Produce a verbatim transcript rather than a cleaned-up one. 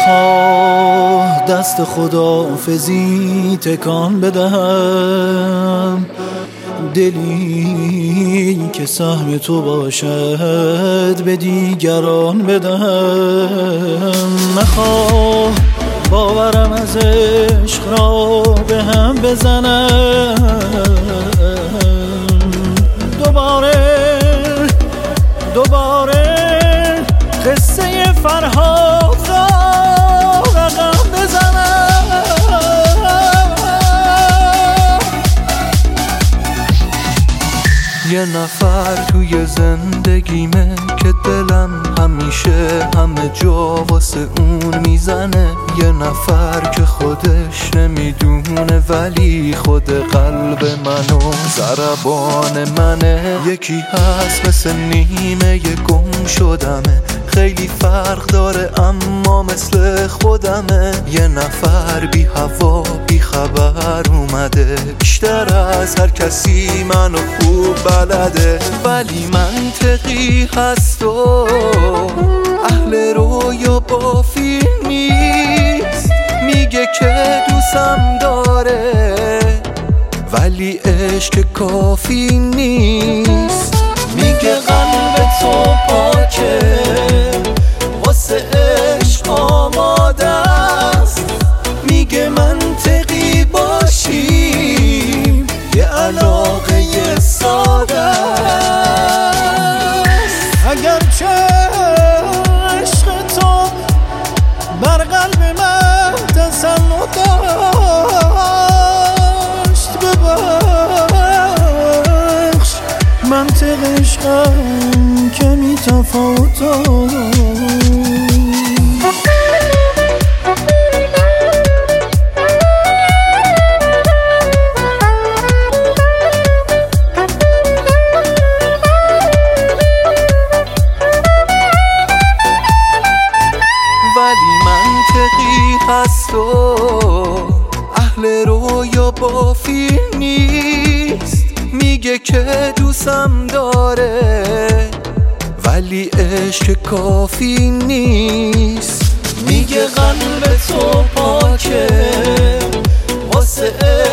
نخواه دست خداحافظی تکان بدهم، دلی که سهم تو باشد به دیگران بدهم. نخواه باورم از عشق را به هم بزنم، دوباره دوباره قصه فرهاد را رقم بزنم. یه نفر توی زندگیمه که دلم همیشه همه جا واسه اون میزنه، یه نفر که خودش نمیدونه ولی خود قلب منو ضربان منه. یکی هست مثل نیمه یه گم شدمه، خیلی فرق داره اما مثل خودمه. یه نفر بی هوا بی خبر اومده، بیشتر از هر کسی منو خوب بلده، ولی منطقی هست و اهل رویا بافی نیست. میگه که دوستم داره ولی عشق کافی نیست. میگه قلب تو پاکه واسه عشق آماده است، میگه منطقی باشیم یه علاقه ساده است. اگرچه عشق تو بر قلب من تسلط داشت، ببخش منطق عشقم کمی تفاوت داشت. ولی منطقی هست و اهل رویا بافی نیست. میگه که دوستم داره ولی عشق کافی نیست. میگه قلب تو پاکه واسه